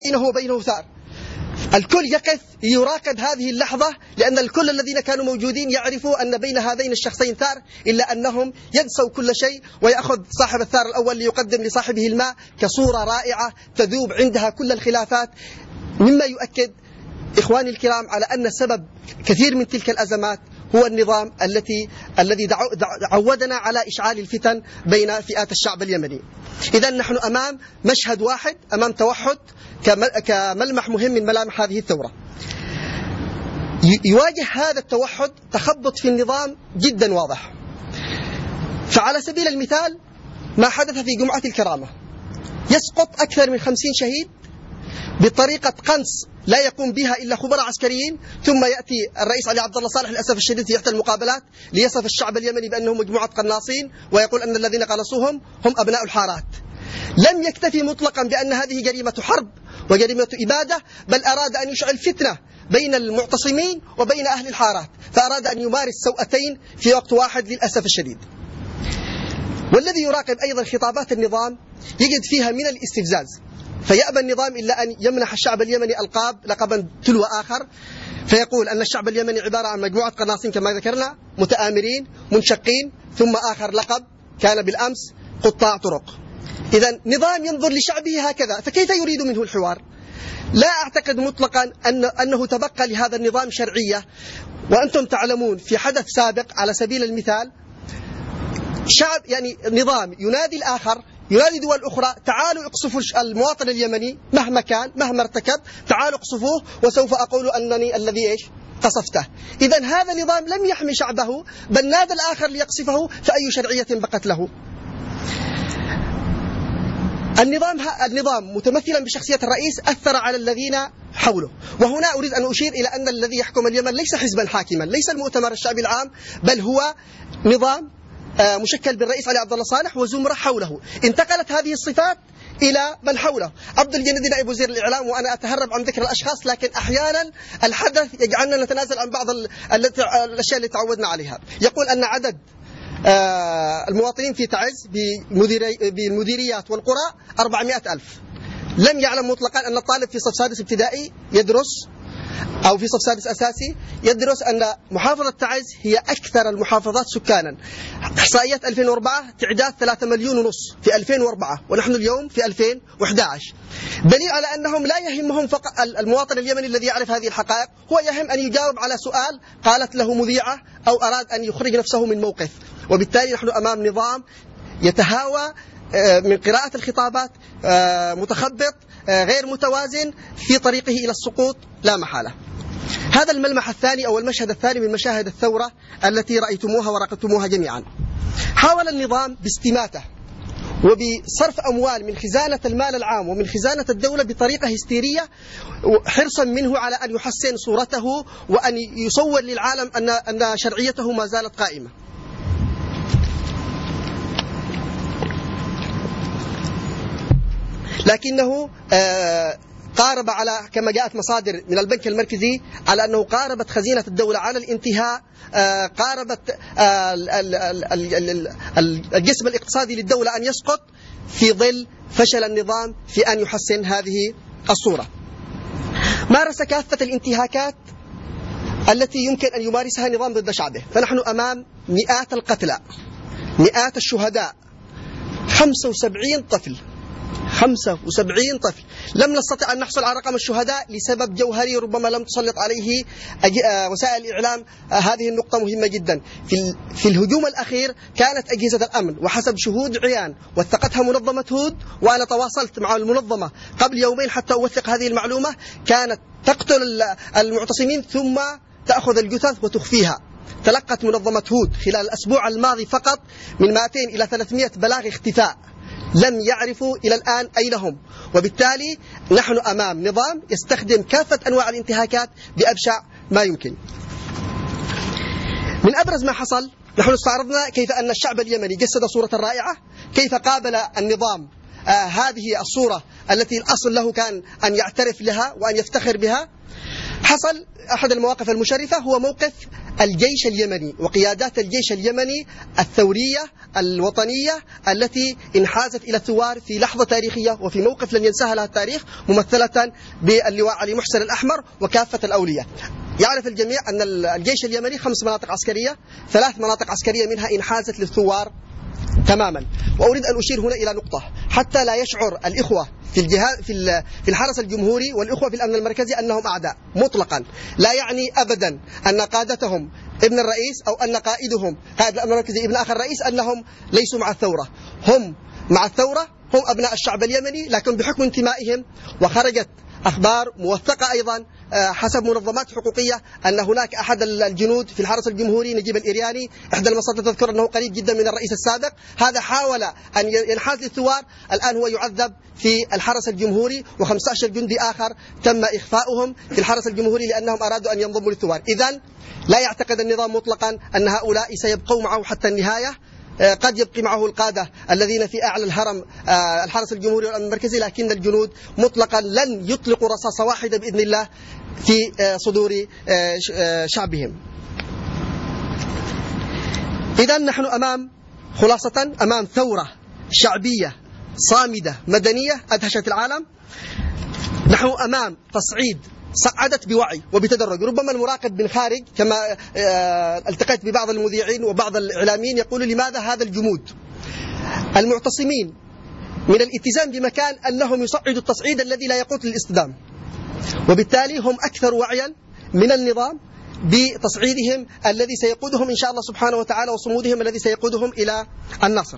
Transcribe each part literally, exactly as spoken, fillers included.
بينه وبينه ثار. الكل يقف يراقب هذه اللحظة، لأن الكل الذين كانوا موجودين يعرفوا أن بين هذين الشخصين ثار، إلا أنهم ينسوا كل شيء ويأخذ صاحب الثار الأول ليقدم لصاحبه الماء كصورة رائعة تذوب عندها كل الخلافات، مما يؤكد إخواني الكرام على أن سبب كثير من تلك الأزمات هو النظام التي الذي عودنا على إشعال الفتن بين فئات الشعب اليمني. إذا نحن أمام مشهد واحد، أمام توحد كملمح مهم من ملامح هذه الثورة. يواجه هذا التوحد تخبط في النظام جدا واضح. فعلى سبيل المثال ما حدث في جمعة الكرامة، يسقط أكثر من خمسين شهيد بطريقة قنص لا يقوم بها إلا خبراء عسكريين، ثم يأتي الرئيس علي عبد الله صالح للأسف الشديد في إحدى المقابلات ليصف الشعب اليمني بأنهم مجموعة قناصين، ويقول أن الذين قنصوهم هم أبناء الحارات. لم يكتفي مطلقا بأن هذه جريمة حرب وجريمة إبادة، بل أراد أن يشعل فتنة بين المعتصمين وبين أهل الحارات، فأراد أن يمارس سوءتين في وقت واحد للأسف الشديد. والذي يراقب أيضا خطابات النظام يجد فيها من الاستفزاز، فيأبى النظام إلا أن يمنح الشعب اليمني ألقاب لقبا تلو آخر، فيقول أن الشعب اليمني عبارة عن مجموعة قناصين كما ذكرنا متآمرين منشقين، ثم آخر لقب كان بالأمس قطاع طرق. إذا نظام ينظر لشعبه هكذا، فكيف يريد منه الحوار؟ لا أعتقد مطلقا أن أنه تبقى لهذا النظام شرعية. وأنتم تعلمون في حدث سابق على سبيل المثال شعب يعني نظام ينادي الآخر، ينادي دول أخرى تعالوا اقصفوا المواطن اليمني مهما كان مهما ارتكب، تعالوا اقصفوه وسوف أقول أنني الذي إيش قصفته. إذن هذا النظام لم يحمي شعبه، بل نادى الآخر ليقصفه، فأي شرعية بقت له؟ النظام النظام متمثلا بشخصية الرئيس أثر على الذين حوله. وهنا أريد أن أشير إلى أن الذي يحكم اليمن ليس حزبا حاكما، ليس المؤتمر الشعبي العام، بل هو نظام مشكل بالرئيس علي عبد الله صالح وزمرة حوله. انتقلت هذه الصفات إلى من حوله. عبد الجندي نائب وزير الإعلام، وأنا أتهرب عن ذكر الأشخاص، لكن أحيانا الحدث يجعلنا نتنازل عن بعض الأشياء اللي تعودنا عليها. يقول أن عدد المواطنين في تعز بالمديريات والقرى أربعمائة ألف. لم يعلم مطلقا أن الطالب في صف سادس ابتدائي يدرس أو في صف سادس أساسي يدرس أن محافظة تعز هي أكثر المحافظات سكانا. إحصائيات ألفين وأربعة تعداد ثلاثة مليون ونص في ألفين وأربعة، ونحن اليوم في ألفين وأحد عشر. دليل على أنهم لا يهمهم فقط المواطن اليمني الذي يعرف هذه الحقائق، هو يهم أن يجاوب على سؤال قالت له مذيعة أو أراد أن يخرج نفسه من موقف. وبالتالي نحن أمام نظام يتهاوى من قراءة الخطابات، متخبط غير متوازن في طريقه إلى السقوط لا محالة. هذا الملمح الثاني أو المشهد الثاني من مشاهد الثورة التي رأيتموها وراقبتموها جميعا. حاول النظام باستماتة وبصرف أموال من خزانة المال العام ومن خزانة الدولة بطريقة هستيرية، حرصا منه على أن يحسن صورته وأن يصور للعالم أن أن شرعيته ما زالت قائمة. لكنه آه قارب على كما جاءت مصادر من البنك المركزي على أنه قاربت خزينة الدولة على الانتهاء، آه قاربت آه الجسم الاقتصادي للدولة أن يسقط في ظل فشل النظام في أن يحسن هذه الصورة. مارس كافة الانتهاكات التي يمكن أن يمارسها نظام ضد شعبه. فنحن أمام مئات القتلى، مئات الشهداء، خمسة وسبعين طفل خمسة وسبعين طفل. لم نستطع أن نحصل على رقم الشهداء لسبب جوهري ربما لم تسلط عليه وسائل الإعلام. هذه النقطة مهمة جدا. في في الهجوم الأخير كانت أجهزة الأمن وحسب شهود عيان وثقتها منظمة هود، وأنا تواصلت مع المنظمة قبل يومين حتى أوثق هذه المعلومة، كانت تقتل المعتصمين ثم تأخذ الجثث وتخفيها. تلقت منظمة هود خلال الأسبوع الماضي فقط من مئتين إلى ثلاثمائة بلاغ اختفاء لم يعرفوا إلى الآن أين هم. وبالتالي نحن أمام نظام يستخدم كافة أنواع الانتهاكات بأبشع ما يمكن. من أبرز ما حصل، نحن استعرضنا كيف أن الشعب اليمني جسد صورة رائعة، كيف قابل النظام آه هذه الصورة التي الأصل له كان أن يعترف لها وأن يفتخر بها. حصل أحد المواقف المشرفة هو موقف الجيش اليمني وقيادات الجيش اليمني الثورية الوطنية التي انحازت إلى الثوار في لحظة تاريخية وفي موقف لن ينساها لها التاريخ، ممثلة باللواء علي محسن الأحمر وكافة الأولياء. يعرف الجميع أن الجيش اليمني خمس مناطق عسكرية، ثلاث مناطق عسكرية منها انحازت للثوار تماما. وأريد أن أشير هنا إلى نقطة حتى لا يشعر الإخوة في الجهاد في في الحرس الجمهوري والإخوة في الأمن المركزي أنهم أعداء مطلقا. لا يعني أبدا أن قادتهم ابن الرئيس أو أن قائدهم قائد الأمن المركزي ابن أخ الرئيس أنهم ليسوا مع الثورة. هم مع الثورة، هم أبناء الشعب اليمني، لكن بحكم انتمائهم. وخرجت أخبار موثقة أيضا حسب منظمات حقوقية أن هناك أحد الجنود في الحرس الجمهوري نجيب الإرياني، إحدى المصادر تذكر أنه قريب جدا من الرئيس السابق، هذا حاول أن ينحاز للثوار، الآن هو يعذب في الحرس الجمهوري، وخمسة عشر جندي آخر تم إخفاؤهم في الحرس الجمهوري لأنهم أرادوا أن ينضموا للثوار. إذن لا يعتقد النظام مطلقا أن هؤلاء سيبقوا معه حتى النهاية. قد يبقي معه القادة الذين في أعلى الهرم الحرس الجمهوري والأمن المركزي، لكن الجنود مطلقا لن يطلقوا رصاصة واحدة بإذن الله في صدور شعبهم. إذن نحن أمام خلاصة أمام ثورة شعبية صامدة مدنية أدهشت العالم. نحن أمام تصعيد صعدت بوعي وبتدرج. ربما المراقب من خارج كما التقيت ببعض المذيعين وبعض الإعلاميين يقولوا لماذا هذا الجمود؟ المعتصمين من الاتزان بمكان أنهم يصعدوا التصعيد الذي لا يقود للاصطدام، وبالتالي هم أكثر وعيا من النظام بتصعيدهم الذي سيقودهم إن شاء الله سبحانه وتعالى، وصمودهم الذي سيقودهم إلى النصر.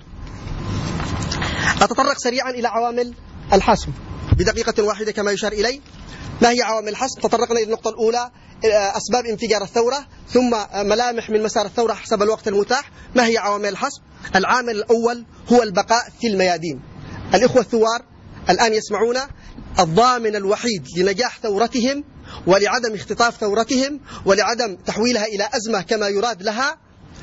أتطرق سريعا إلى عوامل الحسم بدقيقة واحدة كما يشار إلي. ما هي عوامل الحسم؟ تطرقنا إلى النقطة الأولى أسباب انفجار الثورة، ثم ملامح من مسار الثورة حسب الوقت المتاح. ما هي عوامل الحسم؟ العامل الأول هو البقاء في الميادين. الإخوة الثوار الآن يسمعون الضامن الوحيد لنجاح ثورتهم ولعدم اختطاف ثورتهم ولعدم تحويلها إلى أزمة كما يراد لها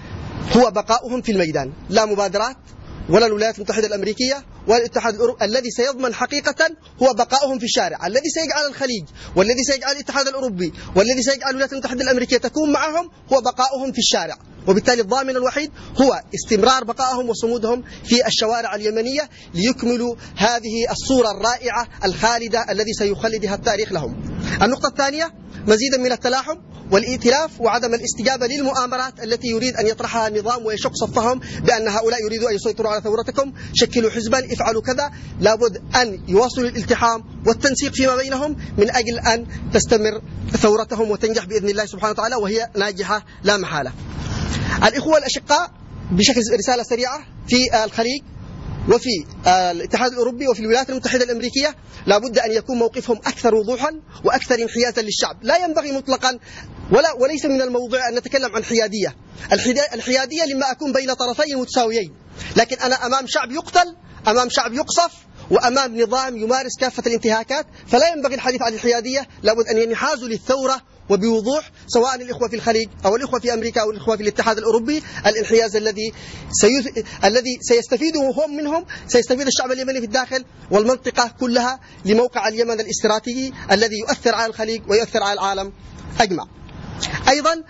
هو بقاؤهم في الميدان. لا مبادرات ولا الولايات المتحدة الأمريكية ولا الاتحاد الأوروبي. الذي سيضمن حقيقة هو بقاؤهم في الشارع. الذي سيجعل الخليج والذي سيجعل الاتحاد الأوروبي والذي سيجعل الولايات المتحدة الأمريكية تكون معهم هو بقاؤهم في الشارع. وبالتالي الضامن الوحيد هو استمرار بقائهم وصمودهم في الشوارع اليمنية ليكملوا هذه الصورة الرائعة الخالدة الذي سيخلدها التاريخ لهم. النقطة الثانية مزيدا من التلاحم والائتلاف وعدم الاستجابة للمؤامرات التي يريد أن يطرحها النظام ويشق صفهم بأن هؤلاء يريدوا أن يسيطروا على ثورتكم، شكلوا حزبا، افعلوا كذا. لابد أن يواصلوا الالتحام والتنسيق فيما بينهم من أجل أن تستمر ثورتهم وتنجح بإذن الله سبحانه وتعالى، وهي ناجحة لا محالة. الإخوة الأشقاء بشكل رسالة سريعة في الخليج وفي الاتحاد الأوروبي وفي الولايات المتحدة الأمريكية لابد أن يكون موقفهم أكثر وضوحا وأكثر انحيازا للشعب. لا ينبغي مطلقا ولا وليس من الموضوع أن نتكلم عن حيادية. الحيادية لما أكون بين طرفين متساويين، لكن أنا أمام شعب يقتل، أمام شعب يقصف، وأمام نظام يمارس كافة الانتهاكات، فلا ينبغي الحديث عن الحيادية. لابد أن ينحازوا للثورة وبوضوح، سواء الإخوة في الخليج أو الإخوة في أمريكا أو الإخوة في الاتحاد الأوروبي. الانحياز الذي سيث... الذي سيستفيده هم منهم سيستفيد الشعب اليمني في الداخل والمنطقة كلها لموقع اليمن الاستراتيجي الذي يؤثر على الخليج ويؤثر على العالم أجمع. أيضا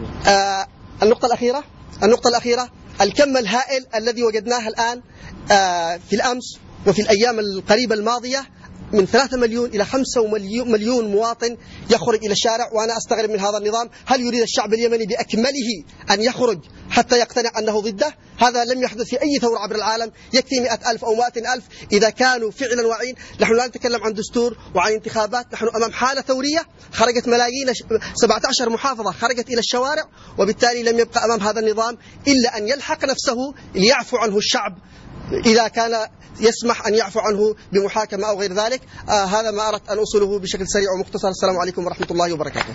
آه النقطة الأخيرة النقطة الأخيرة الكم الهائل الذي وجدناه الآن آه في الأمس وفي الأيام القريبة الماضية من ثلاثة مليون إلى خمسة مليون مواطن يخرج إلى الشارع. وأنا أستغرب من هذا النظام. هل يريد الشعب اليمني بأكمله أن يخرج حتى يقتنع أنه ضده؟ هذا لم يحدث في أي ثورة عبر العالم. يكفي مئة ألف أو مائة ألف إذا كانوا فعلا واعين. نحن لا نتكلم عن دستور وعن انتخابات، نحن أمام حالة ثورية. خرجت ملايين، سبعة عشر محافظة خرجت إلى الشوارع، وبالتالي لم يبقى أمام هذا النظام إلا أن يلحق نفسه ليعفو عنه الشعب إذا كان يسمح أن يعفو عنه بمحاكمة أو غير ذلك. آه هذا ما أردت أن أوصله بشكل سريع ومختصر. السلام عليكم ورحمة الله وبركاته.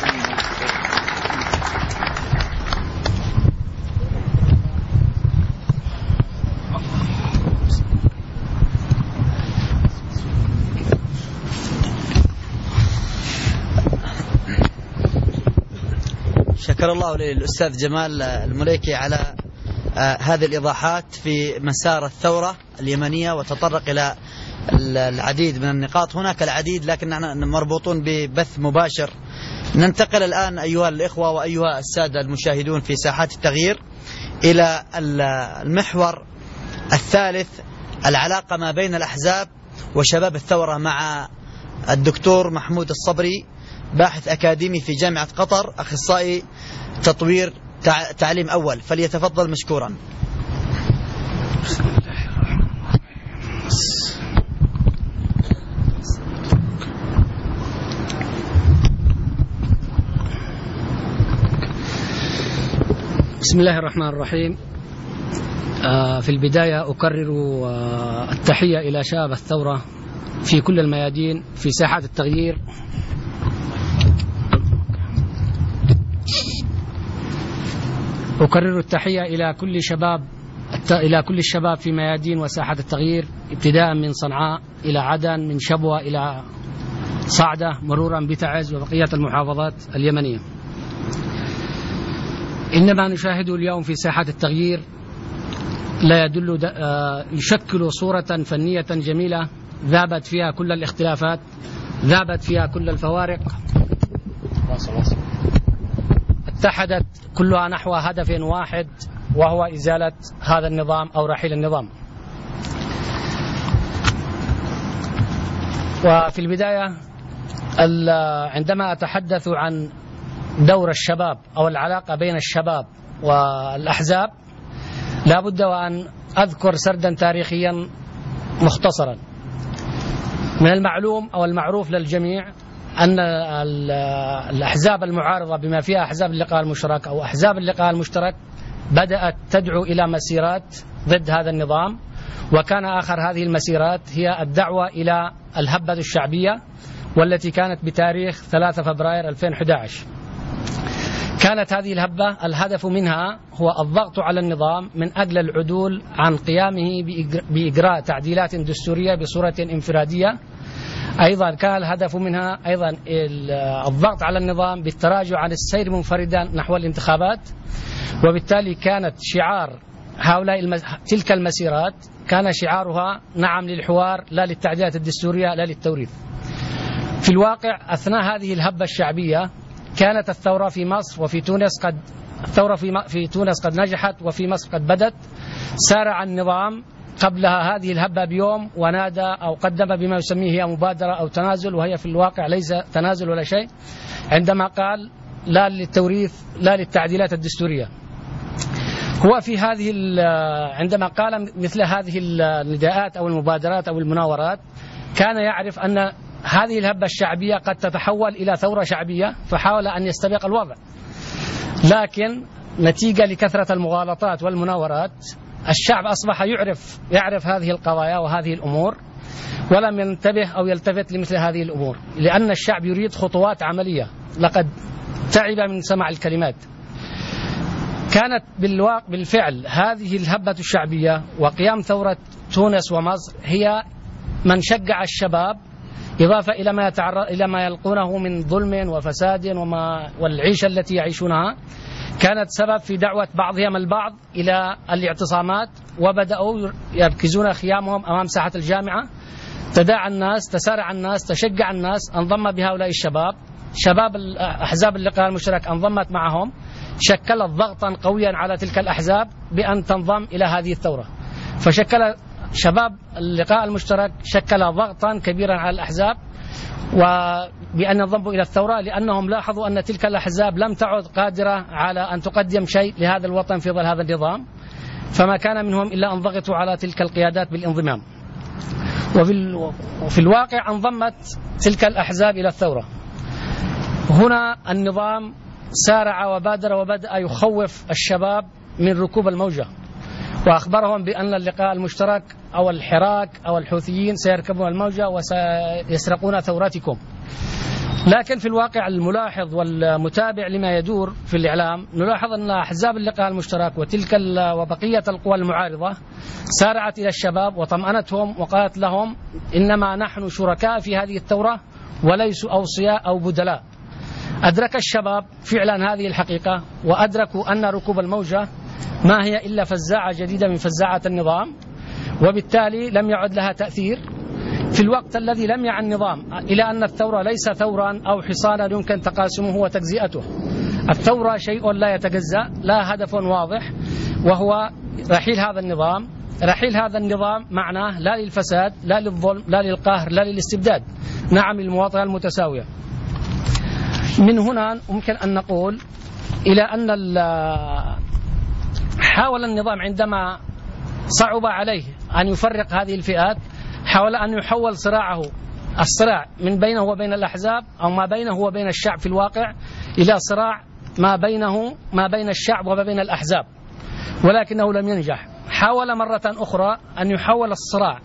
شكر الله للأستاذ جمال المليكي على آه هذه الإيضاحات في مسار الثورة اليمنية، وتطرق إلى العديد من النقاط. هناك العديد لكن نحن مربوطون ببث مباشر ننتقل الآن أيها الإخوة وأيها السادة المشاهدون في ساحات التغيير إلى المحور الثالث، العلاقة ما بين الأحزاب وشباب الثورة، مع الدكتور محمود الصبري، باحث أكاديمي في جامعة قطر، أخصائي تطوير تعليم أول، فليتفضل مشكورا. بسم الله الرحمن الرحيم. في البداية أكرر التحية إلى شباب الثورة في كل الميادين في ساحات التغيير. أكرر التحية إلى كل شباب إلى كل الشباب في ميادين وساحات التغيير، ابتداء من صنعاء إلى عدن، من شبوة إلى صعدة، مرورا بتعز وبقية المحافظات اليمنية. إنما نشاهده اليوم في ساحات التغيير لا يدل يشكل صورة فنية جميلة ذابت فيها كل الاختلافات، ذابت فيها كل الفوارق، اتحدت كلها نحو هدف واحد، وهو إزالة هذا النظام أو رحيل النظام. وفي البداية عندما أتحدث عن دور الشباب أو العلاقة بين الشباب والأحزاب، لا بد وأن أذكر سردا تاريخيا مختصرا. من المعلوم أو المعروف للجميع أن الأحزاب المعارضة بما فيها أحزاب اللقاء المشترك أو أحزاب اللقاء المشترك بدأت تدعو إلى مسيرات ضد هذا النظام، وكان آخر هذه المسيرات هي الدعوة إلى الهبة الشعبية، والتي كانت بتاريخ ثلاثة فبراير ألفين وأحد عشر. كانت هذه الهبة الهدف منها هو الضغط على النظام من أجل العدول عن قيامه بإجراء تعديلات دستورية بصورة انفرادية. أيضا كان الهدف منها أيضا الضغط على النظام بالتراجع عن السير منفردا نحو الانتخابات. وبالتالي كانت شعار هؤلاء المس... تلك المسيرات كان شعارها نعم للحوار، لا للتعديلات الدستورية، لا للتوريث. في الواقع أثناء هذه الهبة الشعبية كانت الثورة في مصر وفي تونس قد الثورة في, م... في تونس قد نجحت، وفي مصر قد بدت. سارع النظام قبلها هذه الهبة بيوم ونادى أو قدم بما يسميه هي مبادرة أو تنازل، وهي في الواقع ليس تنازل ولا شيء، عندما قال لا للتوريث لا للتعديلات الدستورية. هو في هذه عندما قال مثل هذه النداءات أو المبادرات أو المناورات كان يعرف أن هذه الهبة الشعبية قد تتحول إلى ثورة شعبية، فحاول أن يستبق الوضع. لكن نتيجة لكثرة المغالطات والمناورات الشعب أصبح يعرف يعرف هذه القضايا وهذه الأمور، ولم ينتبه أو يلتفت لمثل هذه الأمور، لأن الشعب يريد خطوات عملية. لقد تعب من سماع الكلمات. كانت بالواقع بالفعل هذه الهبة الشعبية وقيام ثورة تونس ومصر هي من شجع الشباب، إضافة إلى ما يتعرض إلى ما يلقونه من ظلم وفساد وما والعيشة التي يعيشونها، كانت سبب في دعوة بعضهم البعض إلى الاعتصامات، وبدأوا يركزون خيامهم أمام ساحة الجامعة. تداعى الناس، تسارع الناس، تشجع الناس، انضم بهؤلاء الشباب. شباب أحزاب اللقاء المشترك انضمت معهم، شكلت ضغطا قويا على تلك الأحزاب بأن تنضم إلى هذه الثورة. فشكل شباب اللقاء المشترك شكل ضغطا كبيرا على الأحزاب وبأن ينضموا إلى الثورة، لأنهم لاحظوا أن تلك الأحزاب لم تعد قادرة على أن تقدم شيء لهذا الوطن في ظل هذا النظام، فما كان منهم إلا أن ضغطوا على تلك القيادات بالانضمام. وفي الواقع انضمت تلك الأحزاب إلى الثورة. هنا النظام سارع وبادر وبدأ يخوف الشباب من ركوب الموجة، وأخبرهم بأن اللقاء المشترك أو الحراك أو الحوثيين سيركبون الموجة وسيسرقون ثورتكم. لكن في الواقع الملاحظ والمتابع لما يدور في الإعلام نلاحظ أن أحزاب اللقاء المشترك وتلك وبقية القوى المعارضة سارعت إلى الشباب وطمأنتهم وقالت لهم إنما نحن شركاء في هذه الثورة وليسوا أوصياء أو بدلاء. أدرك الشباب فعلا هذه الحقيقة، وأدركوا أن ركوب الموجة ما هي إلا فزاعة جديدة من فزاعات النظام، وبالتالي لم يعد لها تأثير. في الوقت الذي لم يعن النظام إلى أن الثورة ليس ثورا أو حصانا يمكن تقاسمه وتجزئته. الثورة شيء لا يتجزأ، لا هدف واضح، وهو رحيل هذا النظام. رحيل هذا النظام معناه لا للفساد، لا للظلم، لا للقهر، لا للاستبداد، نعم للمواطنة المتساوية. من هنا ممكن أن نقول إلى أن حاول النظام عندما صعب عليه أن يفرق هذه الفئات، حاول أن يحول صراعه الصراع من بينه وبين الأحزاب أو ما بينه وبين الشعب في الواقع إلى صراع ما بينه ما بين الشعب وما بين الأحزاب، ولكنه لم ينجح. حاول مرة أخرى أن يحول الصراع،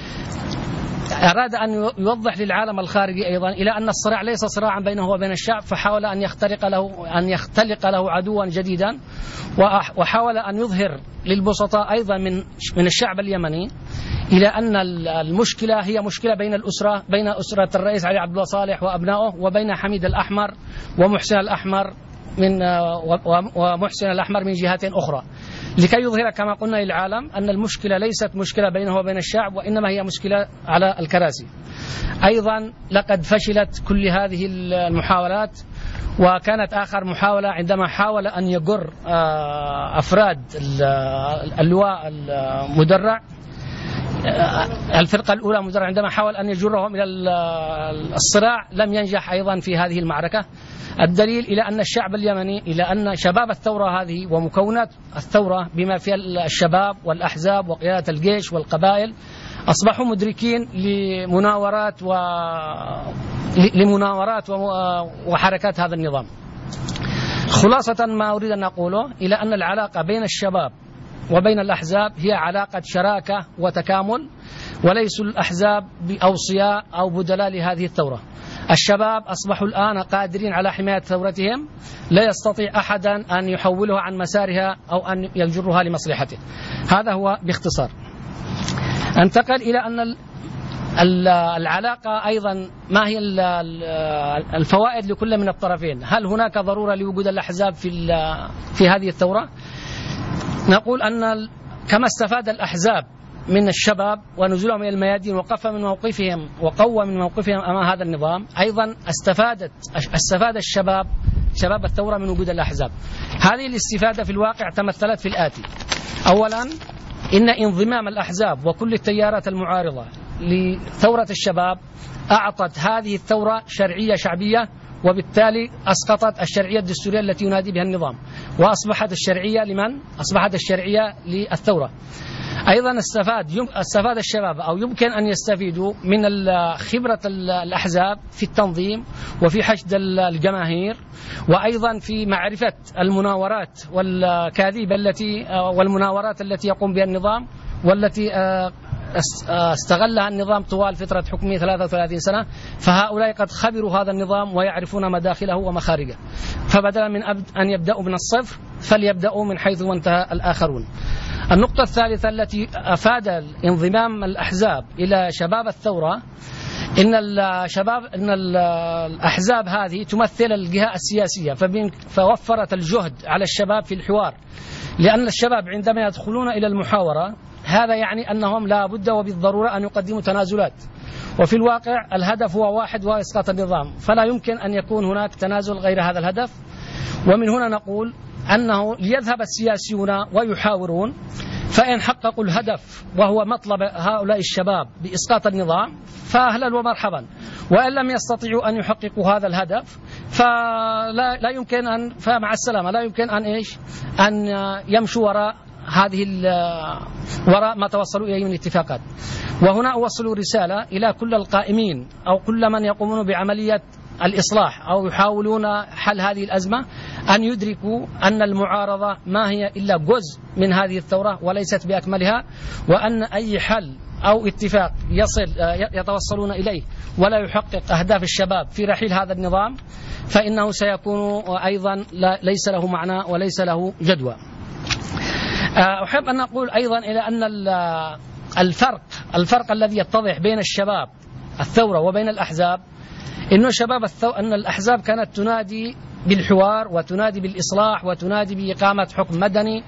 أراد أن يوضح للعالم الخارجي أيضا إلى أن الصراع ليس صراعا بينه وبين الشعب، فحاول أن يخترق له أن يختلق له عدوا جديدا، وحاول أن يظهر للبسطاء أيضا من من الشعب اليمني إلى أن المشكلة هي مشكلة بين الأسرة بين أسرة الرئيس علي عبد الله صالح وأبنائه، وبين حميد الأحمر ومحسن الأحمر من ومحسن الأحمر من جهات أخرى، لكي يظهر كما قلنا للعالم أن المشكلة ليست مشكلة بينه وبين الشعب، وإنما هي مشكلة على الكراسي. أيضا لقد فشلت كل هذه المحاولات، وكانت آخر محاولة عندما حاول أن يجر أفراد اللواء المدرع، الفرقة الأولى مدرع، عندما حاول أن يجرهم إلى الصراع لم ينجح أيضا في هذه المعركة. الدليل إلى أن الشعب اليمني، إلى أن شباب الثورة هذه ومكونات الثورة بما فيها الشباب والأحزاب وقيادة الجيش والقبائل أصبحوا مدركين لمناورات و... لمناورات وحركات هذا النظام. خلاصة ما أريد أن أقوله إلى أن العلاقة بين الشباب وبين الأحزاب هي علاقة شراكة وتكامل، وليسوا الأحزاب بأوصياء أو بدلاء لهذه الثورة. الشباب أصبحوا الآن قادرين على حماية ثورتهم، لا يستطيع أحدا أن يحولها عن مسارها أو أن يجرها لمصلحته. هذا هو باختصار. انتقل إلى أن العلاقة أيضا ما هي الفوائد لكل من الطرفين. هل هناك ضرورة لوجود الأحزاب في في هذه الثورة؟ نقول أن كما استفاد الأحزاب من الشباب ونزولهم إلى الميادين وقف من موقفهم وقوى من موقفهم أمام هذا النظام، أيضا استفادت استفاد الشباب شباب الثورة من وجود الأحزاب. هذه الاستفادة في الواقع تمثلت في الآتي: أولا، إن انضمام الأحزاب وكل التيارات المعارضة لثورة الشباب أعطت هذه الثورة شرعية شعبية، وبالتالي أسقطت الشرعية الدستورية التي ينادي بها النظام، وأصبحت الشرعية لمن؟ أصبحت الشرعية للثورة. أيضا استفاد استفاد الشباب أو يمكن أن يستفيدوا من خبرة الأحزاب في التنظيم وفي حشد الجماهير، وأيضا في معرفة المناورات والكاذيب التي والمناورات التي يقوم بها النظام، والتي استغلها النظام طوال فترة حكمه ثلاثة وثلاثين سنة. فهؤلاء قد خبروا هذا النظام ويعرفون مداخله ومخارجه، فبدلا من أن يبدأوا من الصفر فليبدأوا من حيث وانتهى الآخرون. النقطة الثالثة التي أفاد انضمام الأحزاب إلى شباب الثورة، إن الشباب إن الأحزاب هذه تمثل الجهة السياسية، فوفرت الجهد على الشباب في الحوار، لأن الشباب عندما يدخلون إلى المحاورة هذا يعني أنهم لا بد وبالضرورة أن يقدموا تنازلات، وفي الواقع الهدف هو واحد وهو إسقاط النظام، فلا يمكن أن يكون هناك تنازل غير هذا الهدف. ومن هنا نقول أنه ليذهب السياسيون ويحاورون، فإن حققوا الهدف وهو مطلب هؤلاء الشباب بإسقاط النظام فأهلا ومرحبا، وإن لم يستطيعوا أن يحققوا هذا الهدف فلا لا يمكن أن فمع السلامة لا يمكن أن إيش أن يمشوا وراء هذه وراء ما توصلوا إليه من اتفاقات. وهنا أوصل رسالة إلى كل القائمين أو كل من يقومون بعملية الإصلاح أو يحاولون حل هذه الأزمة، أن يدركوا أن المعارضة ما هي إلا جزء من هذه الثورة وليست بأكملها، وأن أي حل أو اتفاق يصل يتوصلون إليه ولا يحقق أهداف الشباب في رحيل هذا النظام فإنه سيكون أيضا ليس له معنى وليس له جدوى. أحب أن أقول أيضا إلى أن الفرق الفرق الذي يتضح بين الشباب الثورة وبين الأحزاب، إنه شباب الثو... أن الأحزاب كانت تنادي بالحوار وتنادي بالإصلاح وتنادي بإقامة حكم مدني،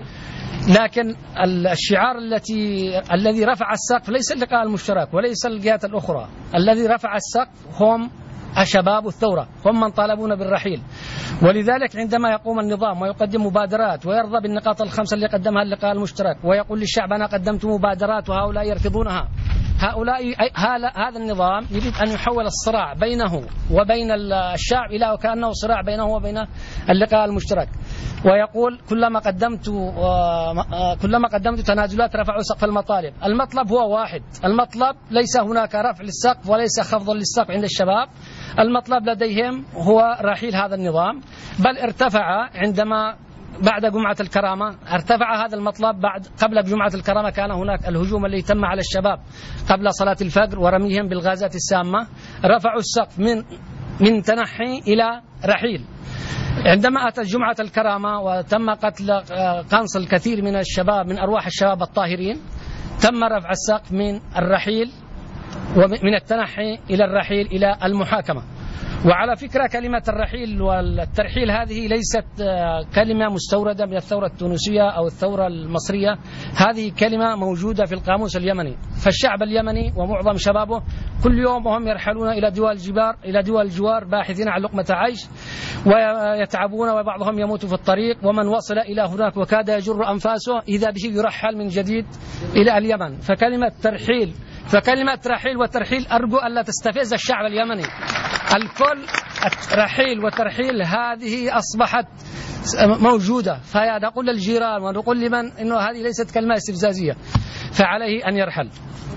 لكن الشعار التي الذي رفع السقف ليس اللقاء المشترك وليس الجهات الأخرى، الذي رفع السقف هم شباب الثورة، هم من طالبون بالرحيل. ولذلك عندما يقوم النظام ويقدم مبادرات ويرضى بالنقاط الخمسة اللي قدمها اللقاء المشترك ويقول للشعب أنا قدمت مبادرات وهؤلاء يرفضونها، هؤلاء هذا النظام يريد أن يحول الصراع بينه وبين الشعب إلى وكأنه صراع بينه وبين اللقاء المشترك، ويقول كلما قدمت كلما قدمت تنازلات رفعوا سقف المطالب. المطلب هو واحد، المطلب ليس هناك رفع للسقف وليس خفض للسقف عند الشباب، المطلب لديهم هو رحيل هذا النظام، بل ارتفع عندما بعد جمعة الكرامة، ارتفع هذا المطلب بعد قبل جمعة الكرامة كان هناك الهجوم اللي تم على الشباب قبل صلاة الفجر ورميهم بالغازات السامة، رفعوا السقف من من تنحي إلى رحيل. عندما أتت جمعة الكرامة وتم قتل قنص الكثير من الشباب من أرواح الشباب الطاهرين، تم رفع السقف من الرحيل ومن التنحي إلى الرحيل إلى المحاكمة. وعلى فكرة كلمة الرحيل والترحيل هذه ليست كلمة مستوردة من الثورة التونسية أو الثورة المصرية، هذه كلمة موجودة في القاموس اليمني. فالشعب اليمني ومعظم شبابه كل يوم وهم يرحلون إلى دول الجبار إلى دول الجوار باحثين عن لقمة عيش ويتعبون وبعضهم يموت في الطريق، ومن وصل إلى هناك وكاد يجر أنفاسه إذا به يرحل من جديد إلى اليمن. فكلمة ترحيل فكلمة رحيل وترحيل أرجو ألا تستفز الشعب اليمني. الكل رحيل وترحيل هذه أصبحت موجودة، فنقول للجيران ونقول لمن إنه هذه ليست كلمة استفزازية فعليه أن يرحل.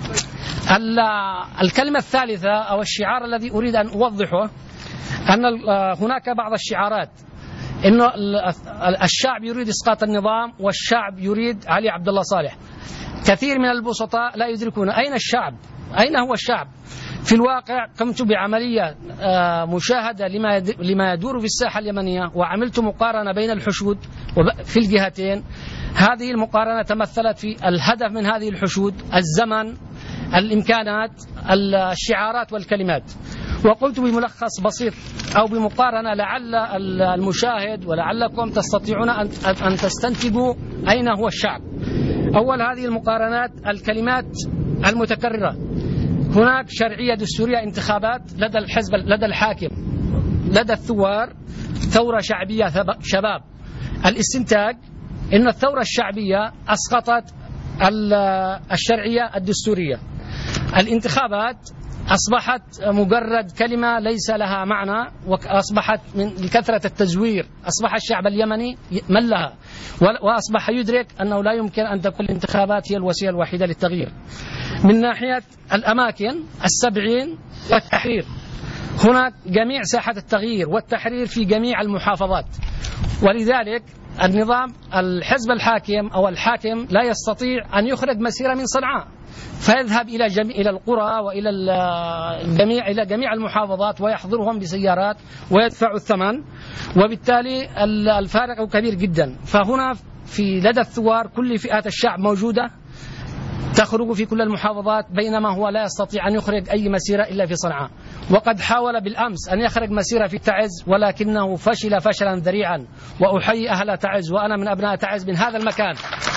الكلمة الثالثة أو الشعار الذي أريد أن أوضحه أن هناك بعض الشعارات إنه الشعب يريد إسقاط النظام والشعب يريد علي عبد الله صالح. كثير من البسطاء لا يدركون أين الشعب، أين هو الشعب. في الواقع قمت بعملية مشاهدة لما يدور في الساحة اليمنية وعملت مقارنة بين الحشود في الجهتين. هذه المقارنة تمثلت في الهدف من هذه الحشود، الزمن، الإمكانات، الشعارات والكلمات. وقلت بملخص بسيط أو بمقارنة لعل المشاهد ولعلكم تستطيعون أن تستنتجوا أين هو الشعب. أول هذه المقارنات الكلمات المتكررة. هناك شرعية دستورية انتخابات لدى الحزب لدى الحاكم، لدى الثوار ثورة شعبية شباب. الاستنتاج إن الثورة الشعبية أسقطت الشرعية الدستورية. الانتخابات أصبحت مجرد كلمة ليس لها معنى، وأصبحت من كثرة التزوير أصبح الشعب اليمني ملها، وأصبح يدرك أنه لا يمكن أن تكون الانتخابات هي الوسيلة الوحيدة للتغيير. من ناحية الأماكن السبعين والتحرير، هناك جميع ساحة التغيير والتحرير في جميع المحافظات، ولذلك النظام الحزب الحاكم أو الحاكم لا يستطيع أن يخرج مسيرة من صنعاء فيذهب إلى جميع إلى القرى وإلى الجميع إلى جميع المحافظات ويحضرهم بسيارات ويدفع الثمن، وبالتالي الفارق كبير جدا. فهنا في لدى الثوار كل فئات الشعب موجودة تخرج في كل المحافظات، بينما هو لا يستطيع أن يخرج أي مسيرة إلا في صنعاء. وقد حاول بالأمس أن يخرج مسيرة في تعز ولكنه فشل فشلا ذريعا، وأحيي أهل تعز وأنا من أبناء تعز من هذا المكان.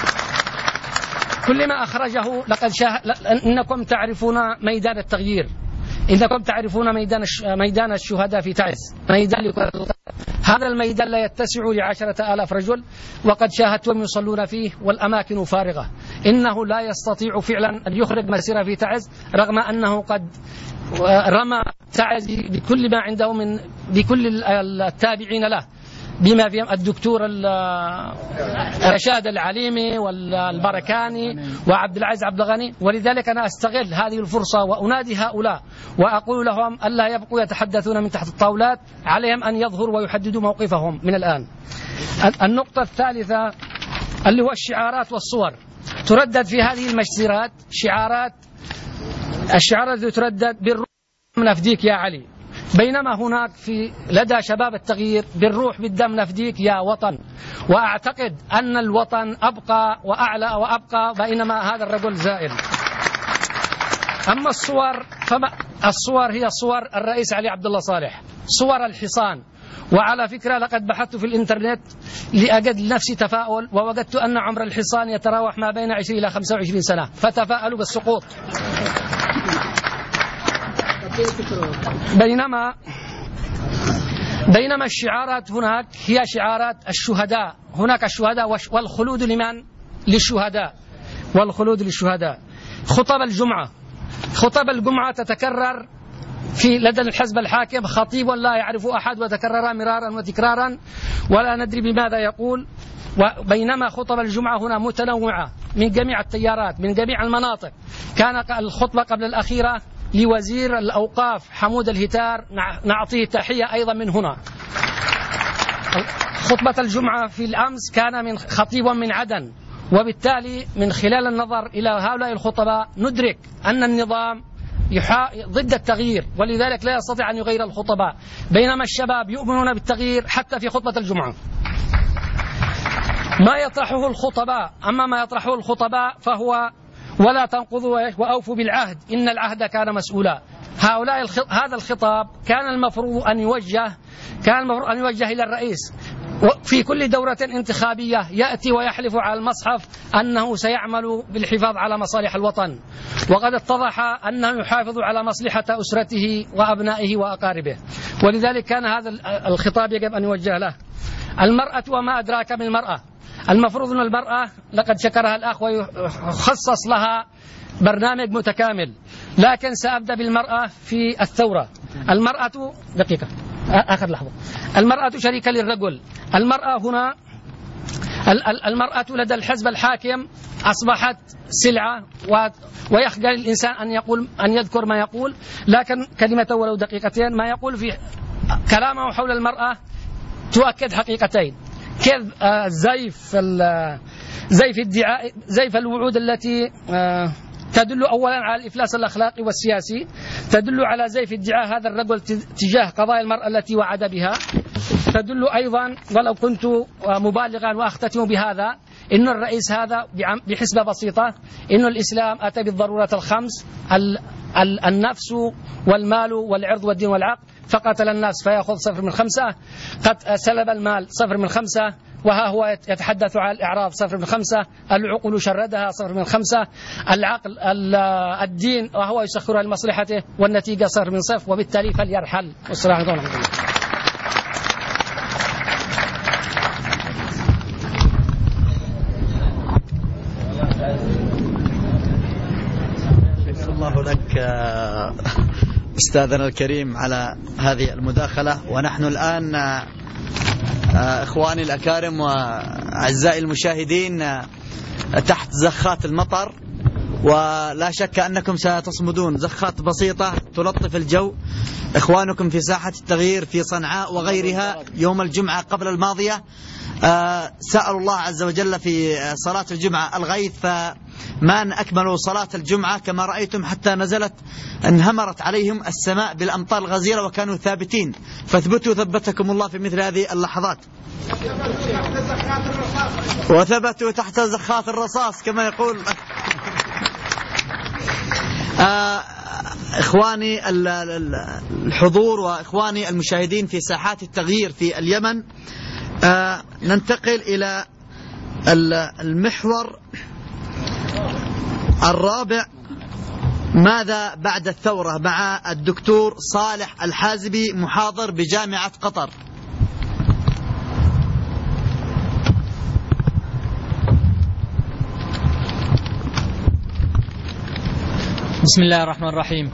كل ما أخرجه لقد شاه... إنكم تعرفون ميدان التغيير، إنكم تعرفون ميدان الش... ميدان الشهداء في تعز، ميدان هذا الميدان لا يتسع لعشرة آلاف رجل، وقد شاهدتهم يصلون فيه والأماكن فارغة. إنه لا يستطيع فعلا أن يخرج مسيرة في تعز رغم أنه قد رمى تعز بكل ما عنده من بكل التابعين له، بما فيهم الدكتور رشاد العليمي والبركاني وعبد العزيز عبد الغني. ولذلك أنا أستغل هذه الفرصة وأنادي هؤلاء وأقول لهم ألا يبقوا يتحدثون من تحت الطاولات، عليهم أن يظهروا ويحددوا موقفهم من الآن. النقطة الثالثة اللي هو الشعارات والصور. تردد في هذه المسيرات شعارات الشعارات التي تردد بالروح نفديك يا علي، بينما هناك في لدى شباب التغيير بالروح بالدم نفديك يا وطن. وأعتقد أن الوطن أبقى وأعلى وأبقى، بينما هذا الرجل زائل. أما الصور فما الصور هي صور الرئيس علي عبد الله صالح، صور الحصان. وعلى فكرة لقد بحثت في الإنترنت لأجد لنفسي تفاؤل، ووجدت أن عمر الحصان يتراوح ما بين عشرين إلى خمسة وعشرين سنة، فتفاءلوا بالسقوط. بينما بينما الشعارات هناك هي شعارات الشهداء، هناك الشهداء والخلود لمن؟ للشهداء، والخلود للشهداء. خطب الجمعة خطب الجمعة تتكرر في لدى الحزب الحاكم، خطيب لا يعرف أحد وتكرر مرارا وتكرارا ولا ندري بماذا يقول. وبينما خطب الجمعة هنا متنوعة من جميع التيارات من جميع المناطق. كان الخطبة قبل الأخيرة لوزير الأوقاف حمود الهتار، نعطيه تحية أيضا من هنا. خطبة الجمعة في الأمس كان من خطيب من عدن، وبالتالي من خلال النظر إلى هؤلاء الخطباء ندرك أن النظام ضد التغيير، ولذلك لا يستطيع أن يغير الخطباء، بينما الشباب يؤمنون بالتغيير حتى في خطبة الجمعة. ما يطرحه الخطباء أما ما يطرحه الخطباء فهو ولا تنقضوا وأوفوا بالعهد إن العهد كان مسؤولا. هؤلاء الخط... هذا الخطاب كان المفروض أن يوجه كان المفروض أن يوجه إلى الرئيس في كل دورة انتخابية، يأتي ويحلف على المصحف أنه سيعمل بالحفاظ على مصالح الوطن، وقد اتضح أنه يحافظ على مصلحة أسرته وأبنائه وأقاربه، ولذلك كان هذا الخطاب يجب أن يوجه له. المرأة وما أدراك من المرأة. المفروض أن المرأة لقد شكرها الأخ ويخصص لها برنامج متكامل، لكن سأبدأ بالمرأة في الثورة. المرأة دقيقة آخر لحظة. المرأة شريكة للرجل. المرأة هنا المرأة لدى الحزب الحاكم أصبحت سلعة، ويخجل الإنسان أن يقول أن يذكر ما يقول، لكن كلمة ولو دقيقتين ما يقول في كلامه حول المرأة تؤكد حقيقتين. كذب زيف زيف الدعاء زيف الوعود التي تدل أولا على الإفلاس الأخلاقي والسياسي، تدل على زيف ادعاء هذا الرجل تجاه قضايا المرأة التي وعد بها، تدل أيضا ولو كنت مبالغا وأختتم بهذا إن الرئيس هذا بحسبة بسيطة إن الإسلام أتى بالضرورة الخمس: النفس والمال والعرض والدين والعقل، فقتل الناس فيأخذ صفر من خمسة، قد سلب المال صفر من خمسة، وها هو يتحدث عن الإعراض صفر من خمسة، العقول شردها صفر من خمسة، العقل الدين وهو يسخرها لمصلحته، والنتيجة صفر من صفر، وبالتالي فليرحل. والسلام عليكم ورحمة الله. الله لك أستاذنا الكريم على هذه المداخلة. ونحن الآن إخواني الأكارم وأعزائي المشاهدين تحت زخات المطر، ولا شك أنكم ستصمدون. زخات بسيطة تلطف الجو. إخوانكم في ساحة التغيير في صنعاء وغيرها يوم الجمعة قبل الماضية سألوا الله عز وجل في صلاة الجمعة الغيث، فما أكملوا صلاة الجمعة كما رأيتم حتى نزلت انهمرت عليهم السماء بالأمطار الغزيرة وكانوا ثابتين. فاثبتوا ثبتكم الله في مثل هذه اللحظات، وثبتوا تحت زخات الرصاص كما يقول. إخواني الحضور وإخواني المشاهدين في ساحات التغيير في اليمن، ننتقل إلى المحور الرابع: ماذا بعد الثورة، مع الدكتور صالح الحازبي محاضر بجامعة قطر. بسم الله الرحمن الرحيم.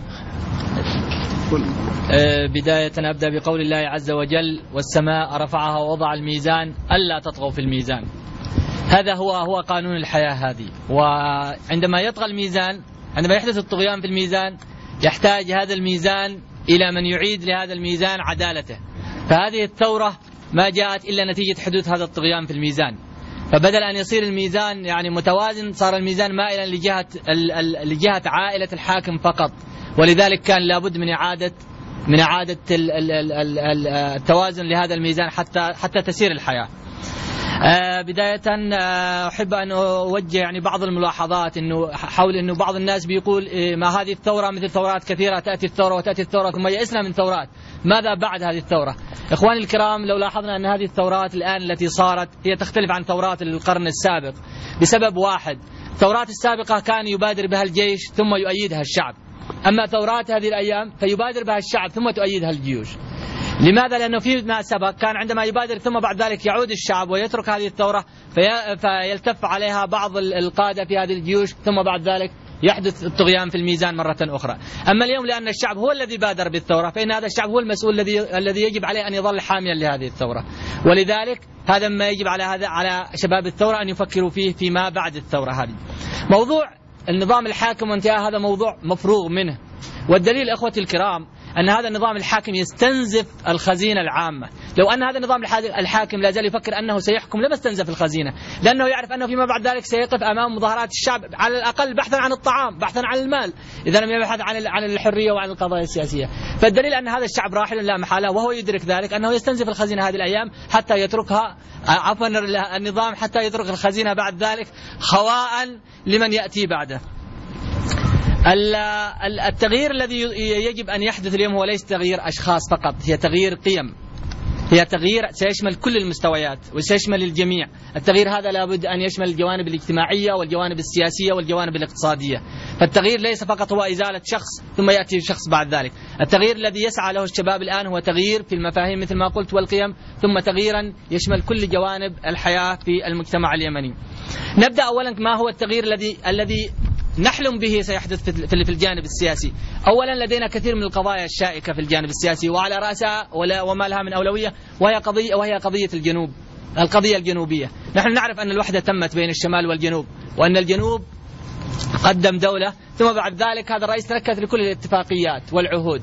بداية أبدأ بقول الله عز وجل: والسماء رفعها ووضع الميزان ألا تطغوا في الميزان. هذا هو هو قانون الحياة هذه. وعندما يطغى الميزان، عندما يحدث الطغيان في الميزان، يحتاج هذا الميزان إلى من يعيد لهذا الميزان عدالته. فهذه الثورة ما جاءت إلا نتيجة حدوث هذا الطغيان في الميزان. فبدل أن يصير الميزان يعني متوازن، صار الميزان مائلا لجهة لجهة عائلة الحاكم فقط. ولذلك كان لابد من إعادة من إعادة التوازن لهذا الميزان حتى حتى تسير الحياة. آه بداية آه أحب أن أوجه يعني بعض الملاحظات إنه حول إنه بعض الناس بيقول إيه ما هذه الثورة مثل ثورات كثيرة، تأتي الثورة وتأتي الثورة ثم يئسنا من ثورات. ماذا بعد هذه الثورة؟ إخواني الكرام، لو لاحظنا أن هذه الثورات الآن التي صارت هي تختلف عن ثورات القرن السابق بسبب واحد: الثورات السابقة كان يبادر بها الجيش ثم يؤيدها الشعب، أما ثورات هذه الأيام فيبادر بها الشعب ثم تؤيدها الجيوش. لماذا؟ لأنه فيما سبق كان عندما يبادر ثم بعد ذلك يعود الشعب ويترك هذه الثورة في فيلتف عليها بعض القادة في هذه الجيوش ثم بعد ذلك يحدث الطغيان في الميزان مرة أخرى. أما اليوم لأن الشعب هو الذي بادر بالثورة فإن هذا الشعب هو المسؤول الذي الذي يجب عليه أن يظل حاميا لهذه الثورة، ولذلك هذا ما يجب على هذا على شباب الثورة أن يفكروا فيه فيما بعد الثورة هذه. موضوع النظام الحاكم وانتهاء هذا موضوع مفروغ منه، والدليل أخوتي الكرام أن هذا النظام الحاكم يستنزف الخزينة العامة. لو أن هذا النظام الحاكم لا زال يفكر أنه سيحكم لما استنزف الخزينة، لأنه يعرف أنه فيما بعد ذلك سيقف أمام مظاهرات الشعب على الأقل بحثا عن الطعام، بحثا عن المال، إذا لم يبحث عن عن الحرية وعن القضايا السياسية. فالدليل أن هذا الشعب راحل لا محالة، وهو يدرك ذلك أنه يستنزف الخزينة هذه الأيام حتى يتركها عفوا النظام حتى يترك الخزينة بعد ذلك خواء لمن يأتي بعده. التغيير الذي يجب أن يحدث اليوم هو ليس تغيير أشخاص فقط، هي تغيير قيم، هي تغيير سيشمل كل المستويات وسيشمل الجميع. التغيير هذا لابد أن يشمل الجوانب الاجتماعية والجوانب السياسية والجوانب الاقتصادية. فالتغيير ليس فقط هو إزالة شخص ثم يأتي شخص بعد ذلك. التغيير الذي يسعى له الشباب الآن هو تغيير في المفاهيم مثل ما قلت والقيم، ثم تغييرا يشمل كل جوانب الحياة في المجتمع اليمني. نبدأ أولا ما هو التغيير الذي الذي نحلم به سيحدث في الجانب السياسي. أولا لدينا كثير من القضايا الشائكة في الجانب السياسي وعلى رأسها وما لها من أولوية وهي قضية وهي قضية الجنوب، القضية الجنوبية. نحن نعرف أن الوحدة تمت بين الشمال والجنوب، وأن الجنوب قدم دولة، ثم بعد ذلك هذا الرئيس تركز لكل الاتفاقيات والعهود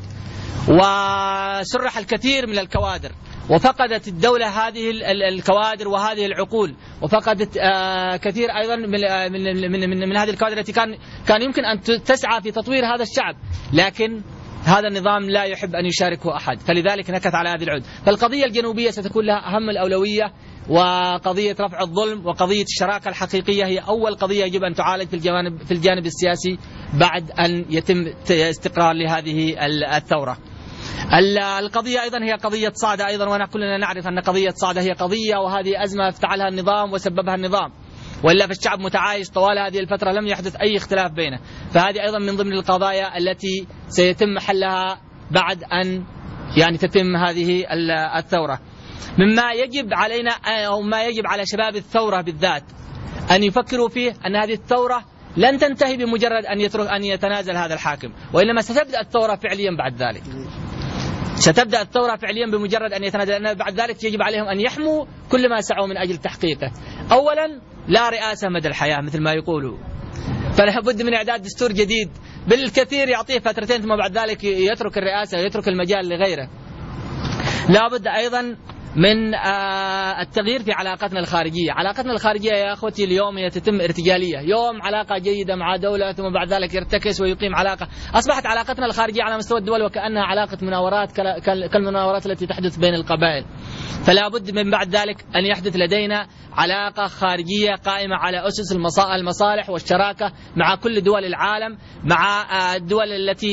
وسرح الكثير من الكوادر، وفقدت الدولة هذه الكوادر وهذه العقول، وفقدت كثير أيضا من من من, من, من هذه الكوادر التي كان كان يمكن أن تسعى في تطوير هذا الشعب، لكن هذا النظام لا يحب أن يشاركه أحد، فلذلك نكت على هذه العهود. فالقضية الجنوبية ستكون لها أهم الأولوية، وقضية رفع الظلم وقضية الشراكة الحقيقية هي أول قضية يجب أن تعالج في الجانب في الجانب السياسي بعد أن يتم استقرار لهذه الثورة. القضية أيضا هي قضية صعدة أيضا، ونحن كلنا نعرف أن قضية صعدة هي قضية وهذه أزمة افتعلها النظام وسببها النظام، وإلا فالشعب متعايش طوال هذه الفترة لم يحدث أي اختلاف بينه. فهذه أيضا من ضمن القضايا التي سيتم حلها بعد أن يعني تتم هذه الثورة. مما يجب علينا أو ما يجب على شباب الثورة بالذات أن يفكروا فيه أن هذه الثورة لن تنتهي بمجرد أن يترك أن يتنازل هذا الحاكم، وإنما ستبدأ الثورة فعليا بعد ذلك. ستبدأ الثورة فعليا بمجرد أن يتنازل، لأن بعد ذلك يجب عليهم أن يحموا كل ما سعوا من أجل تحقيقه. أولا لا رئاسة مدى الحياة مثل ما يقولوا، فلا بد من إعداد دستور جديد بالكثير يعطيه فترتين ثم بعد ذلك يترك الرئاسة ويترك المجال لغيره. لا بد أيضا من التغيير في علاقتنا الخارجية. علاقتنا الخارجية يا أخوتي اليوم هي تتم ارتجالية، يوم علاقة جيدة مع دولة ثم بعد ذلك يرتكس ويقيم علاقة. أصبحت علاقتنا الخارجية على مستوى الدول وكأنها علاقة مناورات كالمناورات التي تحدث بين القبائل. فلا بد من بعد ذلك أن يحدث لدينا علاقة خارجية قائمة على أسس المصالح والشراكة مع كل دول العالم، مع الدول التي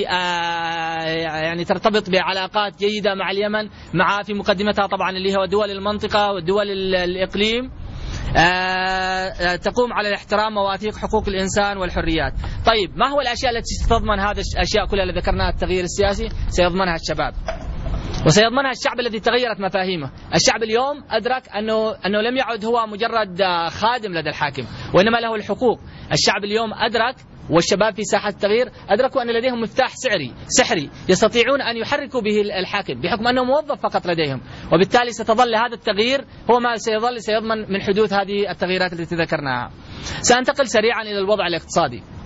يعني ترتبط بعلاقات جيدة مع اليمن، مع في مقدمتها طبعا اللي هو دول المنطقة ودول الإقليم، تقوم على الاحترام مواثيق حقوق الإنسان والحريات. طيب ما هو الأشياء التي ستضمن هذه الأشياء كلها اللي ذكرناها؟ التغيير السياسي سيضمنها الشباب، وسيضمنها الشعب الذي تغيرت مفاهيمه. الشعب اليوم أدرك أنه أنه لم يعد هو مجرد خادم لدى الحاكم وإنما له الحقوق. الشعب اليوم أدرك، والشباب في ساحة التغيير أدركوا أن لديهم مفتاح سحري سحري يستطيعون أن يحركوا به الحاكم بحكم أنه موظف فقط لديهم، وبالتالي ستظل هذا التغيير هو ما سيظل سيضمن من حدوث هذه التغييرات التي ذكرناها. سأنتقل سريعا إلى الوضع الاقتصادي.